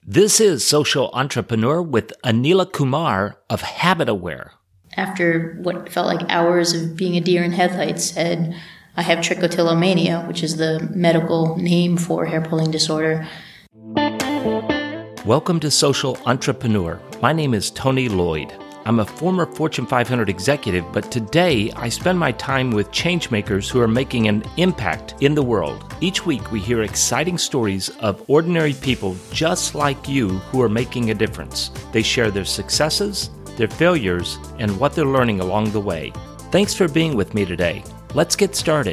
This is Social Entrepreneur with Anila Kumar of Habit Aware. After what felt like hours of being a deer in headlights, said, I have trichotillomania, which is the medical name for hair pulling disorder. Welcome to Social Entrepreneur. My name is Tony Lloyd. I'm a former Fortune 500 executive, but today I spend my time with changemakers who are making an impact in the world. Each week we hear exciting stories of ordinary people just like you who are making a difference. They share their successes, their failures, and what they're learning along the way. Thanks for being with me today. Let's get started.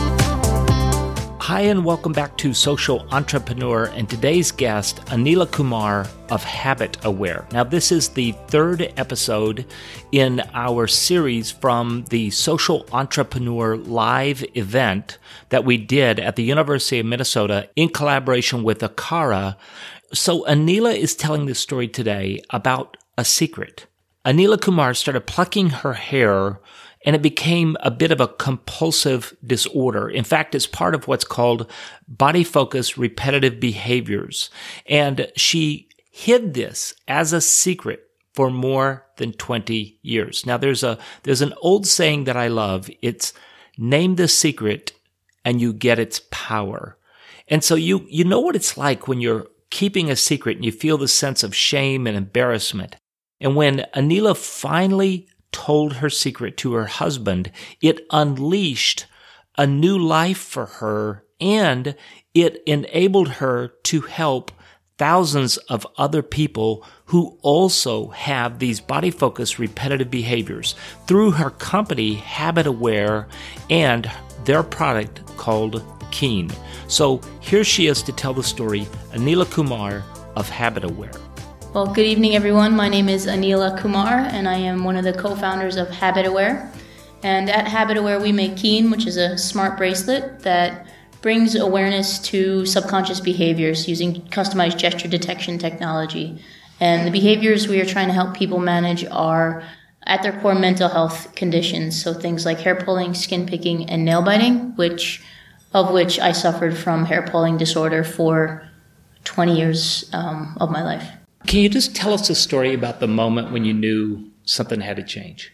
Hi, and welcome back to Social Entrepreneur, and today's guest, Anila Kumar of Habit Aware. Now, this is the third episode in our series from the Social Entrepreneur live event that we did at the University of Minnesota in collaboration with Akara. So Anila is telling this story today about a secret. Anila Kumar started plucking her hair, and it became a bit of a compulsive disorder. In fact, it's part of what's called body-focused repetitive behaviors. And she hid this as a secret for more than 20 years. Now, there's an old saying that I love. It's name the secret and you get its power. And so you know what it's like when you're keeping a secret and you feel the sense of shame and embarrassment. And when Anila finally told her secret to her husband, it unleashed a new life for her, and it enabled her to help thousands of other people who also have these body-focused repetitive behaviors through her company, Habit Aware, and their product called Keen. So here she is to tell the story, Anila Kumar of Habit Aware. Well, good evening, everyone. My name is Anila Kumar, and I am one of the co-founders of Habit Aware. And at Habit Aware, we make Keen, which is a smart bracelet that brings awareness to subconscious behaviors using customized gesture detection technology. And the behaviors we are trying to help people manage are, at their core, mental health conditions. So things like hair pulling, skin picking, and nail biting, which I suffered from hair pulling disorder for 20 years of my life. Can you just tell us a story about the moment when you knew something had to change?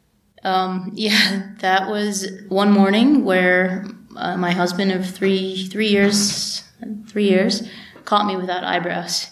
That was one morning where my husband of three years caught me without eyebrows.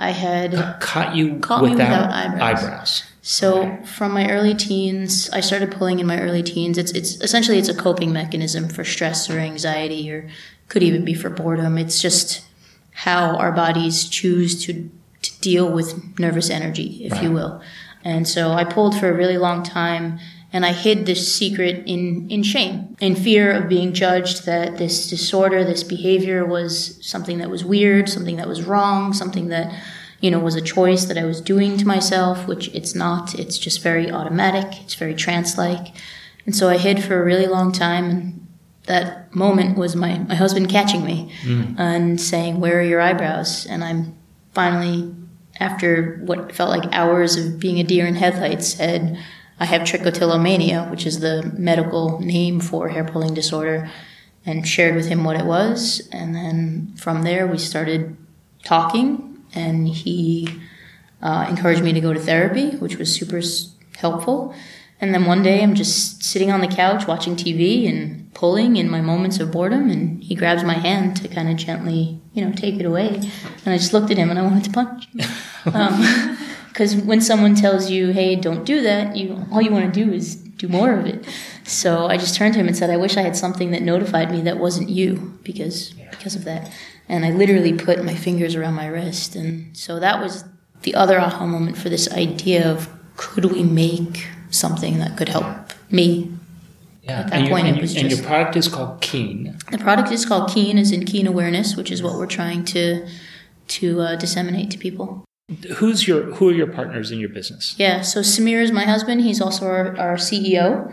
Caught me without eyebrows. So from my early teens, I started pulling in my early teens. It's essentially a coping mechanism for stress or anxiety, or could even be for boredom. It's just how our bodies choose to deal with nervous energy, if you will. And so I pulled for a really long time, and I hid this secret in shame, in fear of being judged, that this disorder, this behavior was something that was weird, something that was wrong, something that, was a choice that I was doing to myself, which it's not. It's just very automatic. It's very trance-like. And so I hid for a really long time, and that moment was my husband catching me and saying, "Where are your eyebrows?" And I'm finally, after what felt like hours of being a deer in headlights, said, I have trichotillomania, which is the medical name for hair pulling disorder, and shared with him what it was. And then from there, we started talking, and he encouraged me to go to therapy, which was super helpful. And then one day, I'm just sitting on the couch watching TV and pulling in my moments of boredom, and he grabs my hand to kind of gently, take it away. And I just looked at him and I wanted to punch him. Because when someone tells you, hey, don't do that, all you want to do is do more of it. So I just turned to him and said, I wish I had something that notified me that wasn't you because of that. And I literally put my fingers around my wrist. And so that was the other aha moment for this idea of, could we make something that could help me? Yeah. At that point, it was your product is called Keen. The product is called Keen, as in keen awareness, which is what we're trying to disseminate to people. Who are your partners in your business? Yeah, so Samir is my husband. He's also our CEO.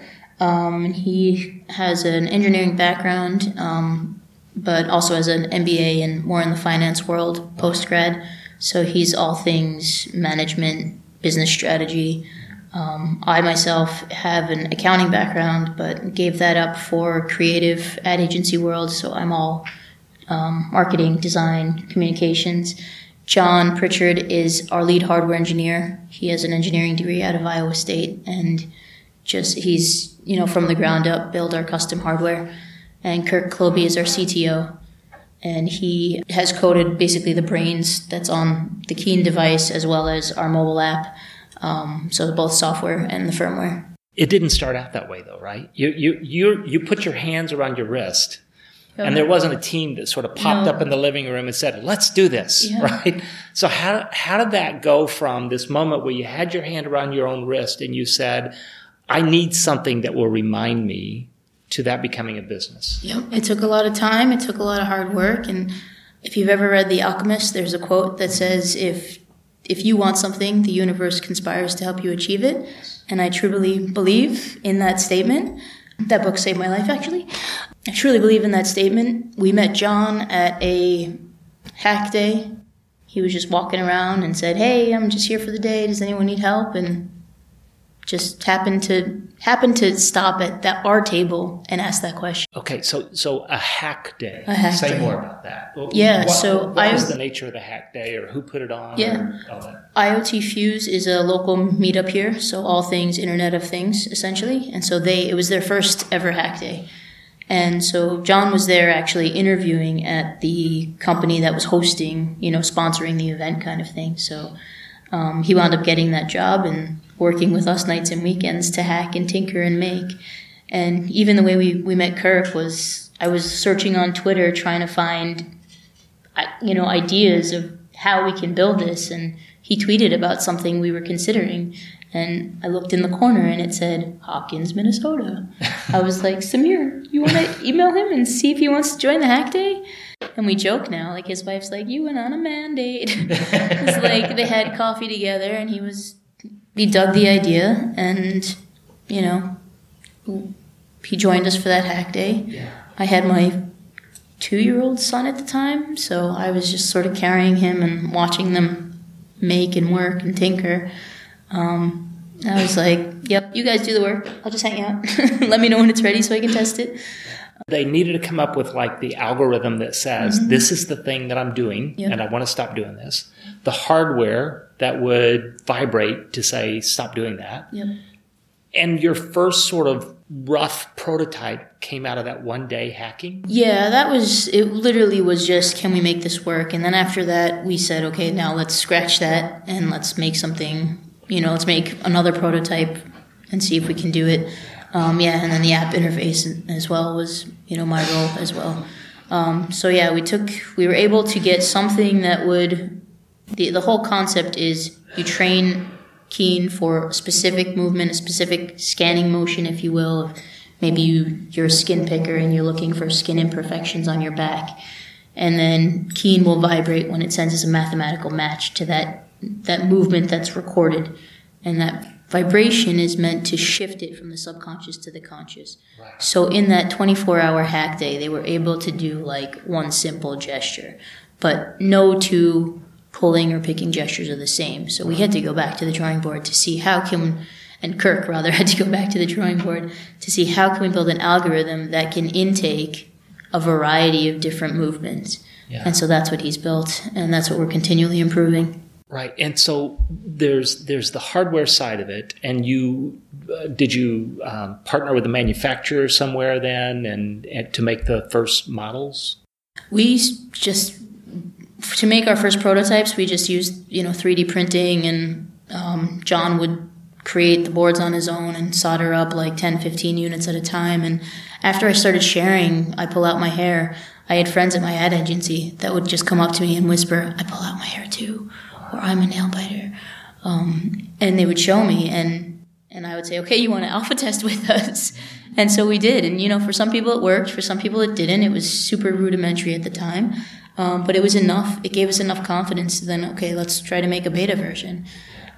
He has an engineering background, but also has an MBA and more in the finance world post-grad. So he's all things management, business strategy. I myself have an accounting background, but gave that up for creative ad agency world. So I'm all marketing, design, communications. John Pritchard is our lead hardware engineer. He has an engineering degree out of Iowa State, and he's, from the ground up built our custom hardware. And Kirk Kloby is our CTO, and he has coded basically the brains that's on the Keen device as well as our mobile app, so both software and the firmware. It didn't start out that way, though, right? You put your hands around your wrist, and there wasn't a team that sort of popped up in the living room and said, "Let's do this," right? So how did that go from this moment where you had your hand around your own wrist and you said, "I need something that will remind me," to that becoming a business? Yep. It took a lot of time. It took a lot of hard work. And if you've ever read The Alchemist, there's a quote that says, if you want something, the universe conspires to help you achieve it. And I truly believe in that statement. That book saved my life, actually. I truly believe in that statement. We met John at a hack day. He was just walking around and said, "Hey, I'm just here for the day. Does anyone need help?" And just happened to stop at our table and ask that question. Okay, so a hack day. Say more about that. What was the nature of the hack day, or who put it on? Yeah, or all that? IoT Fuse is a local meetup here, so all things Internet of Things, essentially. And so it was their first ever hack day. And so John was there actually interviewing at the company that was hosting, sponsoring the event kind of thing. So he wound up getting that job and working with us nights and weekends to hack and tinker and make. And even the way we met Kirk was, I was searching on Twitter trying to find, ideas of how we can build this. And he tweeted about something we were considering. And I looked in the corner and it said, Hawkins, Minnesota. I was like, Samir, you want to email him and see if he wants to join the hack day? And we joke now, like his wife's like, you went on a mandate. It's like they had coffee together and he dug the idea and, he joined us for that hack day. Yeah. I had my 2-year-old son at the time, so I was just sort of carrying him and watching them make and work and tinker. I was like, yep, you guys do the work. I'll just hang out. Let me know when it's ready so I can test it. They needed to come up with like the algorithm that says, this is the thing that I'm doing, and I want to stop doing this. The hardware that would vibrate to say, stop doing that. Yep. And your first sort of rough prototype came out of that one day hacking? Yeah, it literally was just, can we make this work? And then after that, we said, okay, now let's scratch that and let's make something, let's make another prototype and see if we can do it. And then the app interface as well was, my role as well. We were able to get something that would, the whole concept is you train Keen for a specific movement, a specific scanning motion, if you will. Maybe you're a skin picker and you're looking for skin imperfections on your back. And then Keen will vibrate when it senses a mathematical match to that movement that's recorded. And that vibration is meant to shift it from the subconscious to the conscious. Right. So in that 24-hour hack day, they were able to do like one simple gesture, but no two pulling or picking gestures are the same. So we had to go back to the drawing board to see and Kirk rather had to go back to the drawing board to see how can we build an algorithm that can intake a variety of different movements. Yeah. And so that's what he's built, and that's what we're continually improving. Right. And so there's the hardware side of it, and did you partner with a manufacturer somewhere then and to make the first models? We just, to make our first prototypes, we just used 3D printing, and John would create the boards on his own and solder up like 10, 15 units at a time. And after I started sharing, I pull out my hair. I had friends at my ad agency that would just come up to me and whisper, I pull out my hair too, or I'm a nail biter. And they would show me, and I would say, okay, you want to alpha test with us? And so we did. And, for some people it worked. For some people it didn't. It was super rudimentary at the time. But it was enough. It gave us enough confidence to then, okay, let's try to make a beta version.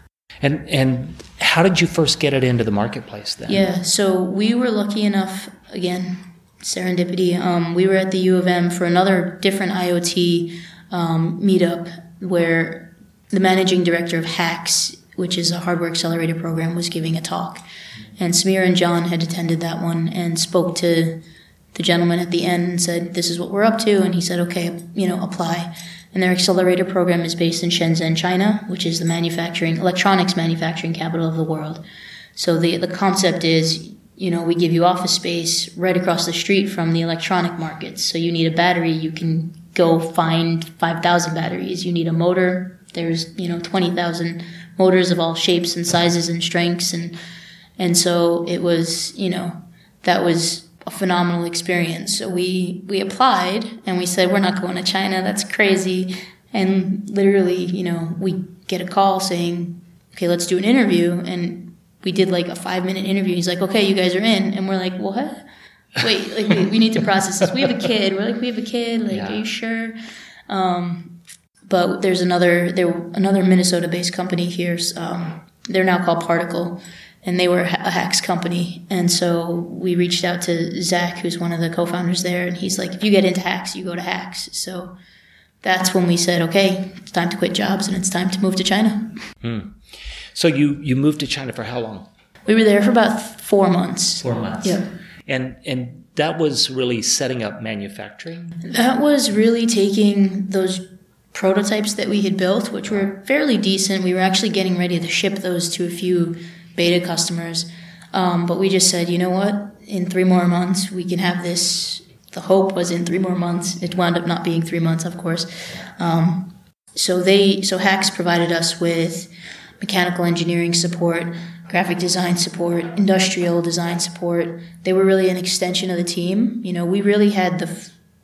And how did you first get it into the marketplace then? Yeah, so we were lucky enough, again, serendipity. We were at the U of M for another different IoT meetup where the managing director of HACS, which is a hardware accelerator program, was giving a talk. And Samir and John had attended that one and spoke to the gentleman at the end and said, this is what we're up to. And he said, okay, apply. And their accelerator program is based in Shenzhen, China, which is the electronics manufacturing capital of the world. So the concept is, we give you office space right across the street from the electronic markets. So you need a battery, you can go find 5,000 batteries. You need a motor, there's 20,000 motors of all shapes and sizes and strengths, and so it was, that was a phenomenal experience. So we applied and we said, we're not going to China, that's crazy. And literally, we get a call saying, okay, let's do an interview. And we did like a 5-minute interview. He's like, okay, you guys are in. And we're like, what? Wait, like we need to process this. We have a kid. We're like, we have a kid. Like, Are you sure? But there's another Minnesota-based company here. They're now called Particle, and they were a HAX company. And so we reached out to Zach, who's one of the co-founders there, and he's like, if you get into HAX, you go to HAX. So that's when we said, okay, it's time to quit jobs and it's time to move to China. So you moved to China for how long? We were there for about 4 months. 4 months. Yep. And that was really setting up manufacturing? That was really taking those prototypes that we had built, which were fairly decent. We were actually getting ready to ship those to a few beta customers. But we just said, you know what? In 3 more months, we can have this. The hope was in 3 more months. It wound up not being 3 months, of course. So HAX provided us with mechanical engineering support, graphic design support, industrial design support. They were really an extension of the team. We really had the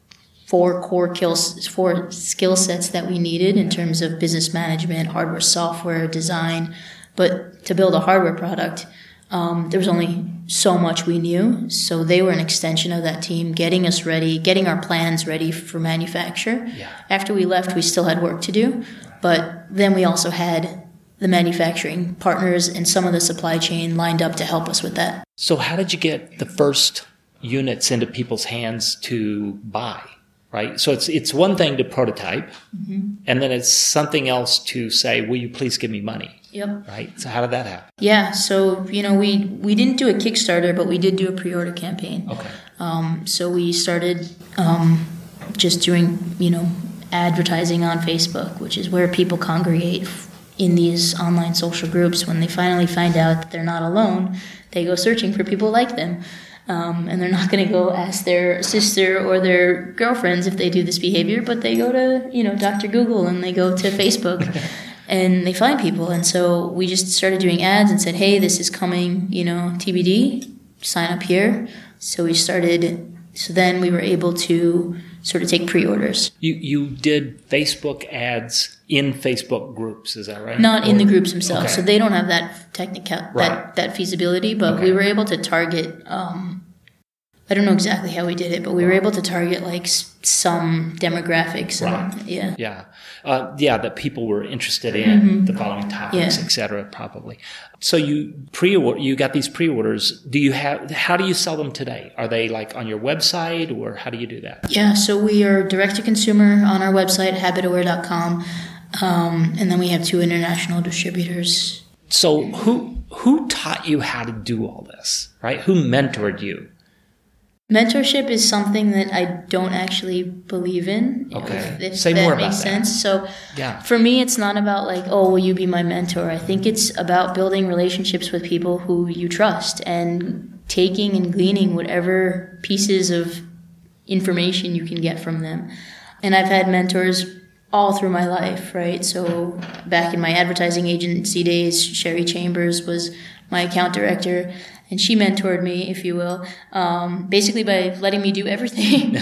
4 skill sets that we needed in terms of business management, hardware, software, design. But to build a hardware product, there was only so much we knew. So they were an extension of that team, getting us ready, getting our plans ready for manufacture. Yeah. After we left, we still had work to do. But then we also had the manufacturing partners and some of the supply chain lined up to help us with that. So how did you get the first units into people's hands to buy, right? So it's one thing to prototype, and then it's something else to say, will you please give me money? Yep. Right? So how did that happen? Yeah, so, we didn't do a Kickstarter, but we did do a pre-order campaign. Okay. So we started just doing, advertising on Facebook, which is where people congregate in these online social groups. When they finally find out that they're not alone, they go searching for people like them. And they're not going to go ask their sister or their girlfriends if they do this behavior, but they go to, Dr. Google, and they go to Facebook and they find people. And so we just started doing ads and said, hey, this is coming, TBD, sign up here. So then we were able to sort of take pre-orders. You did Facebook ads in Facebook groups, is that right? Not in the groups themselves. Okay. So they don't have that right. that feasibility, but we were able to target, I don't know exactly how we did it, but we were able to target like some demographics. Right. And, that people were interested in the following topics, et cetera, probably. So you got these pre-orders. How do you sell them today? Are they like on your website, or how do you do that? Yeah, so we are direct to consumer on our website, habitaware.com. And then we have 2 international distributors. So who taught you how to do all this, right? Who mentored you? Mentorship is something that I don't actually believe in. Okay. If Say that more makes about sense. that. So for me, it's not about like, oh, will you be my mentor? I think it's about building relationships with people who you trust and taking and gleaning whatever pieces of information you can get from them. And I've had mentors all through my life, right? So back in my advertising agency days, Sherry Chambers was my account director, and she mentored me, if you will, basically by letting me do everything.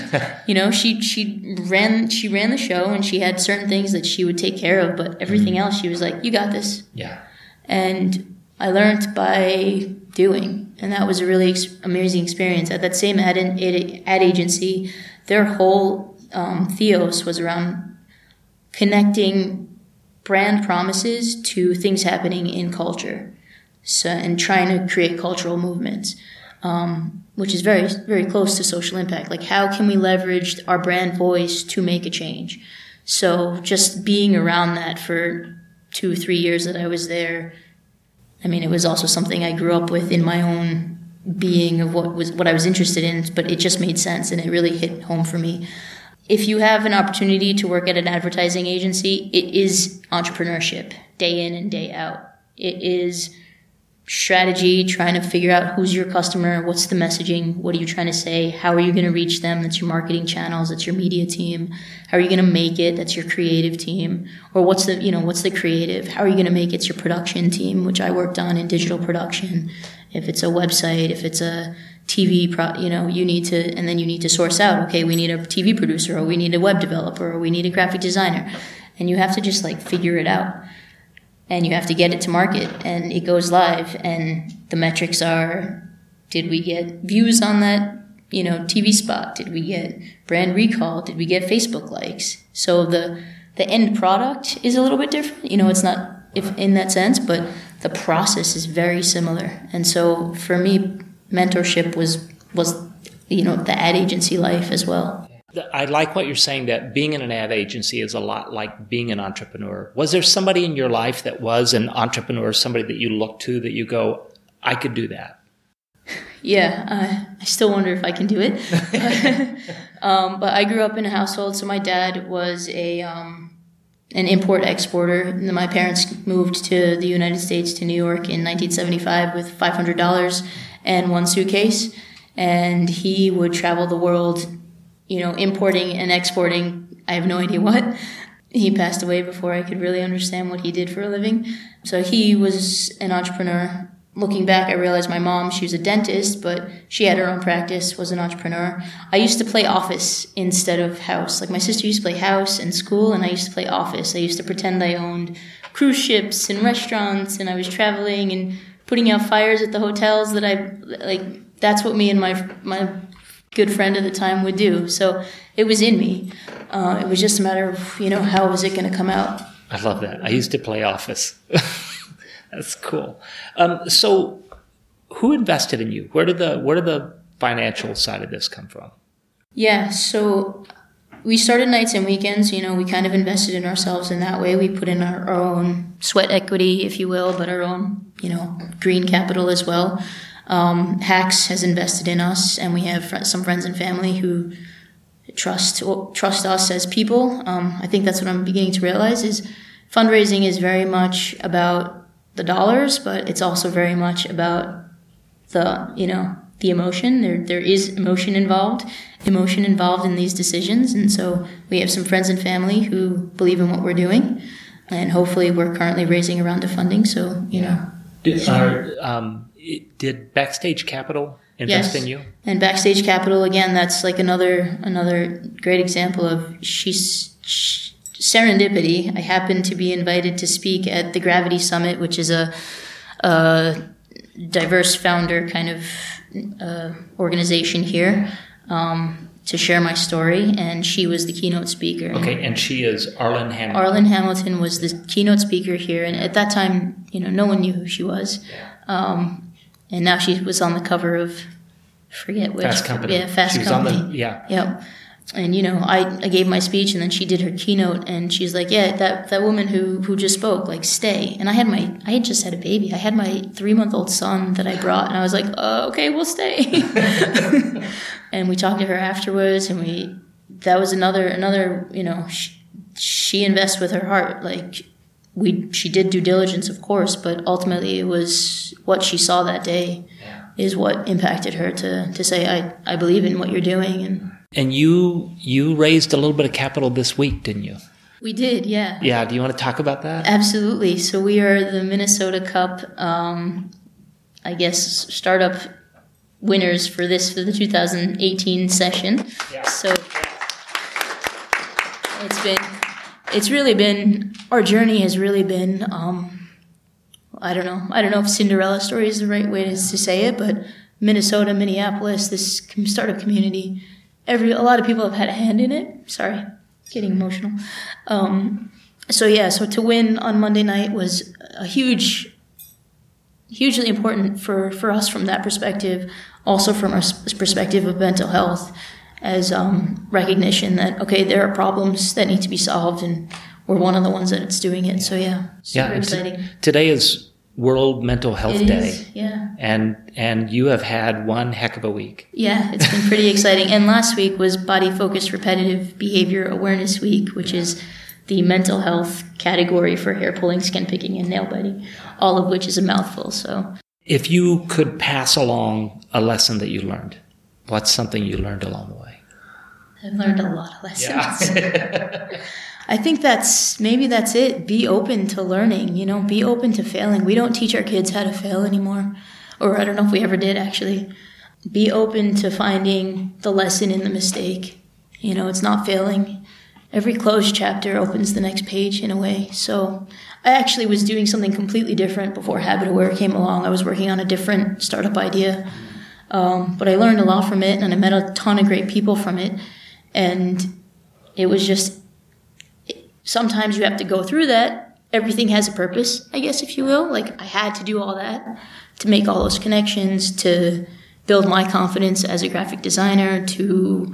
She ran the show, and she had certain things that she would take care of, but everything else she was like, you got this. Yeah. And I learned by doing, and that was a really amazing experience. At that same ad agency, their whole theos was around connecting brand promises to things happening in culture. So, and trying to create cultural movements, which is very, very close to social impact. Like, how can we leverage our brand voice to make a change? So just being around that for 2 or 3 years that I was there, I mean, it was also something I grew up with in my own being of what I was interested in, but it just made sense, and it really hit home for me. if you have an opportunity to work at an advertising agency, it is entrepreneurship day in and day out. It is strategy, trying to figure out who's your customer, what's the messaging, what are you trying to say, how are you going to reach them? That's your marketing channels, that's your media team. How are you going to make it? That's your creative team. Or what's the creative? How are you going to make it? It's your production team, which I worked on in digital production. If it's a website, if it's a TV, you need to source out, okay, we need a TV producer, or we need a web developer, or we need a graphic designer. And you have to just figure it out. And you have to get it to market, and it goes live. And the metrics are, did we get views on that, TV spot? Did we get brand recall? Did we get Facebook likes? So the end product is a little bit different. It's not if in that sense, but the process is very similar. And so for me, mentorship was the ad agency life as well. I like what you're saying, that being in an ad agency is a lot like being an entrepreneur. Was there somebody in your life that was an entrepreneur, somebody that you look to that you go, I could do that? Yeah, I still wonder if I can do it. But I grew up in a household, so my dad was an import-exporter. My parents moved to the United States, to New York in 1975 with $500 and one suitcase. And he would travel the world, importing and exporting, I have no idea what. He passed away before I could really understand what he did for a living. So he was an entrepreneur. Looking back, I realized my mom, she was a dentist, but she had her own practice, was an entrepreneur. I used to play office instead of house. My sister used to play house in school, and I used to play office. I used to pretend I owned cruise ships and restaurants, and I was traveling and putting out fires at the hotels that that's what me and my good friend at the time would do. So it was in me. It was just a matter of, how was it going to come out? I love that. I used to play office. That's cool. So who invested in you? Where did the financial side of this come from? Yeah, so we started nights and weekends. We kind of invested in ourselves in that way. We put in our own sweat equity, if you will, but our own, green capital as well. Hacks has invested in us, and we have some friends and family who trust us as people. I think that's what I'm beginning to realize is fundraising is very much about the dollars, but it's also very much about the emotion. There is emotion involved in these decisions. And so we have some friends and family who believe in what we're doing, and hopefully we're currently raising a round of funding. So, Did Backstage Capital invest in you? And Backstage Capital, again, that's another great example of serendipity. I happened to be invited to speak at the Gravity Summit, which is a diverse founder kind of organization here, to share my story, and she was the keynote speaker. Okay, and she is Arlen Hamilton. Arlen Hamilton was the keynote speaker here, and at that time, no one knew who she was. And now she was on the cover of, forget which. Fast Company. Yeah, Fast Company. Yep. And, I gave my speech, and then she did her keynote, and she's like, yeah, that woman who just spoke, stay. And I had just had a baby. I had my 3-month-old son that I brought, and I was like, okay, we'll stay. And we talked to her afterwards, and that was another, she invests with her heart. She did due diligence, of course, but ultimately it was what she saw that day is what impacted her to say, I believe in what you're doing. And you raised a little bit of capital this week, didn't you? We did, yeah. Yeah, do you want to talk about that? Absolutely. So we are the Minnesota Cup, startup winners for the 2018 session. Yeah. So our journey has really been, I don't know if Cinderella story is the right way to say it, but Minnesota, Minneapolis, this startup community, a lot of people have had a hand in it. Sorry, getting emotional. So to win on Monday night was a hugely important for us from that perspective, also from our perspective of mental health, as recognition that, okay, there are problems that need to be solved, and we're one of the ones that's doing it. So super exciting. Today is World Mental Health It Day. is, yeah. And you have had one heck of a week. Yeah, it's been pretty exciting. And last week was Body-Focused Repetitive Behavior Awareness Week, which is the mental health category for hair pulling, skin picking, and nail biting, all of which is a mouthful. So, if you could pass along a lesson that you learned, what's something you learned along the way? I've learned a lot of lessons. Yeah. I think that's it. Be open to learning, be open to failing. We don't teach our kids how to fail anymore. Or I don't know if we ever did, actually. Be open to finding the lesson in the mistake. It's not failing. Every closed chapter opens the next page in a way. So I actually was doing something completely different before Habit Aware came along. I was working on a different startup idea. But I learned a lot from it, and I met a ton of great people from it. And it was just, sometimes you have to go through that. Everything has a purpose, I guess, if you will. Like, I had to do all that to make all those connections, to build my confidence as a graphic designer, to,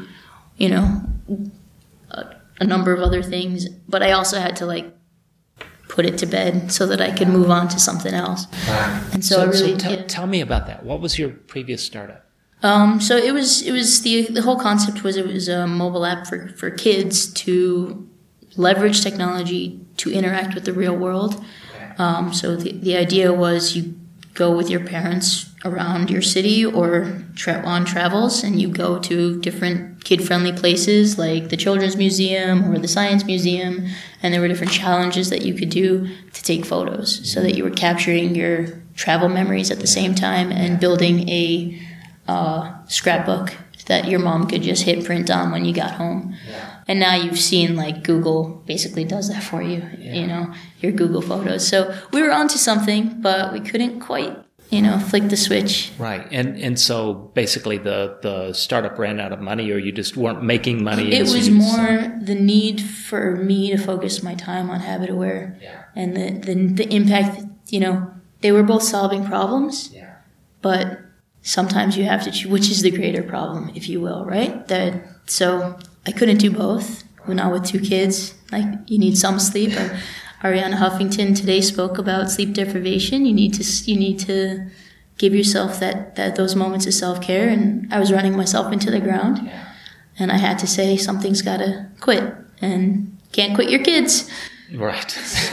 a number of other things. But I also had to, put it to bed so that I could move on to something else. Wow. And so I really tell me about that. What was your previous startup? So it was the whole concept was, it was a mobile app for kids to leverage technology to interact with the real world. So the idea was, you go with your parents around your city or on travels, and you go to different kid-friendly places like the Children's Museum or the Science Museum, and there were different challenges that you could do to take photos, so that you were capturing your travel memories at the same time and building a scrapbook that your mom could just hit print on when you got home. Yeah. And now you've seen, Google basically does that for you, your Google Photos. So we were onto something, but we couldn't quite, flick the switch. Right. And so basically the startup ran out of money, or you just weren't making money? It was more the need for me to focus my time on Habit Aware. Yeah. And the impact, they were both solving problems, but sometimes you have to choose which is the greater problem, if you will, right? So I couldn't do both. We're not with 2 kids. You need some sleep. Arianna Huffington today spoke about sleep deprivation. You need to give yourself those moments of self-care. And I was running myself into the ground, and I had to say, something's got to quit, and can't quit your kids. Right.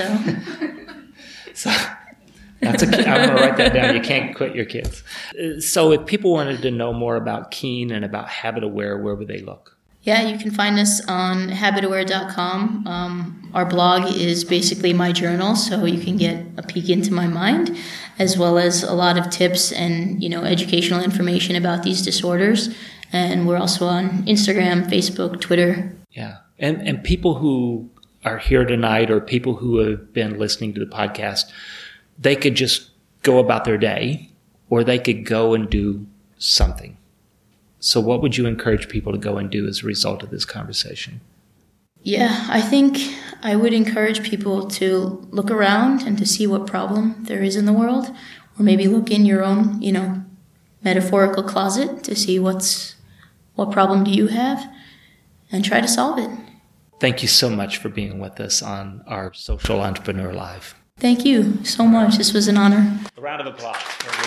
So I'm going to write that down. You can't quit your kids. So if people wanted to know more about Keen and about Habit Aware, where would they look? Yeah, you can find us on habitaware.com. Our blog is basically my journal, so you can get a peek into my mind, as well as a lot of tips and, educational information about these disorders. And we're also on Instagram, Facebook, Twitter. Yeah. And people who are here tonight, or people who have been listening to the podcast, they could just go about their day, or they could go and do something. So what would you encourage people to go and do as a result of this conversation? Yeah, I think I would encourage people to look around and to see what problem there is in the world, or maybe look in your own, metaphorical closet to see what problem do you have, and try to solve it. Thank you so much for being with us on our Social Entrepreneur Live. Thank you so much. This was an honor. A round of applause.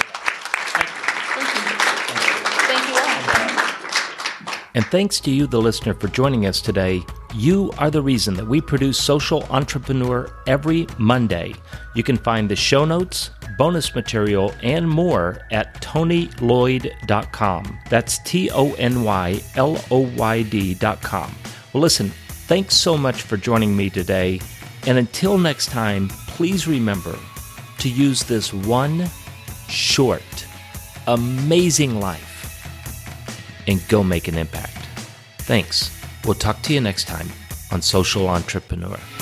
And thanks to you, the listener, for joining us today. You are the reason that we produce Social Entrepreneur every Monday. You can find the show notes, bonus material, and more at TonyLloyd.com. That's TonyLoyd.com. Well, listen, thanks so much for joining me today. And until next time, please remember to use this one short, amazing life and go make an impact. Thanks. We'll talk to you next time on Social Entrepreneur.